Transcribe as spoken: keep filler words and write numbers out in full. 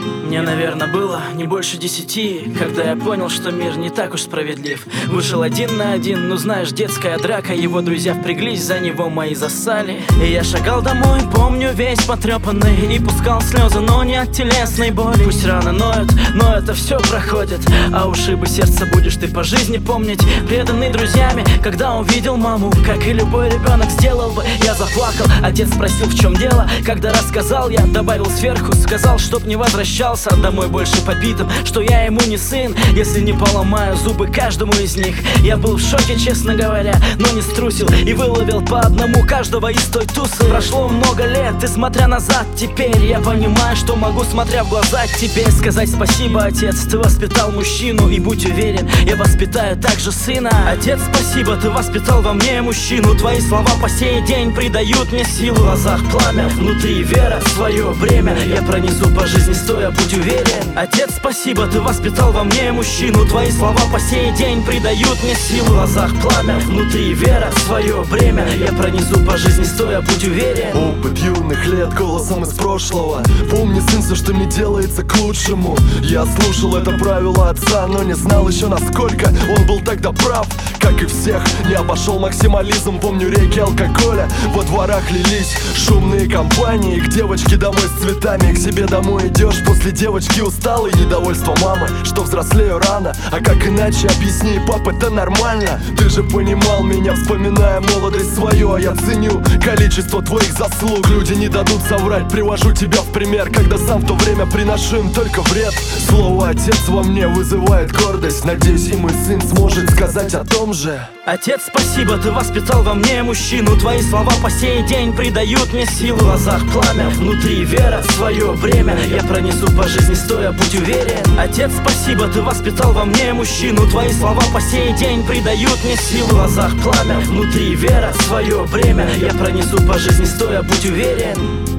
Мне, наверное, было не больше десяти, когда я понял, что мир не так уж справедлив. Вышел один на один, ну знаешь, детская драка. Его друзья впряглись, за него мои засали. И я шагал домой, помню, весь потрепанный, и пускал слезы, но не от телесной боли. Пусть раны ноют, но это все проходит, а ушибы сердца будешь ты по жизни помнить. Преданный друзьями, когда увидел маму, как и любой ребенок сделал бы, я заплакал. Отец спросил, в чем дело, когда рассказал, я добавил сверху, сказал, чтоб не возвращался домой больше побитым, что я ему не сын, если не поломаю зубы каждому из них. Я был в шоке, честно говоря, но не струсил и выловил по одному каждого из той тусы. Прошло много лет, и смотря назад, теперь я понимаю, что могу, смотря в глаза тебе, сказать спасибо, отец, ты воспитал мужчину, и будь уверен, я воспитаю также сына. Отец, спасибо, ты воспитал во мне мужчину, твои слова по сей день придают мне силу. В глазах пламя, внутри вера, в свое время я пронесу по жизни стоя, будь уверен. Отец, спасибо, ты воспитал во мне мужчину, твои слова по сей день придают мне силу. В глазах пламя, внутри вера, в свое время я пронесу по жизни стоя, будь уверен. Опыт юных лет голосом из прошлого. Помни, сын, все, что не делается к лучшему. Я слушал это правило отца, но не знал еще, насколько он был тогда прав. Как и всех, не обошел максимализм. Помню, реки алкоголя во дворах лились, шумные компании, к девочке домой с цветами. К себе домой идешь, после девочки усталый, недовольство мамы, что взрослею рано. А как иначе, объясни, пап, это нормально. Ты же понимал меня, вспоминая молодость свою. А я ценю количество твоих заслуг. Люди не дадут соврать, привожу тебя в пример, когда сам в то время приношу им только вред. Слово «отец» во мне вызывает гордость. Надеюсь, и мой сын сможет сказать о том же. Отец, спасибо, ты воспитал во мне мужчину, твои слова по сей день придают мне силу. В глазах пламя, внутри вера, в свое время я пронесу по жизни стоя, будь уверен. Отец, спасибо, ты воспитал во мне мужчину, твои слова по сей день придают мне силу. В глазах пламя, внутри вера, в свое время я пронесу по жизни стоя, будь уверен.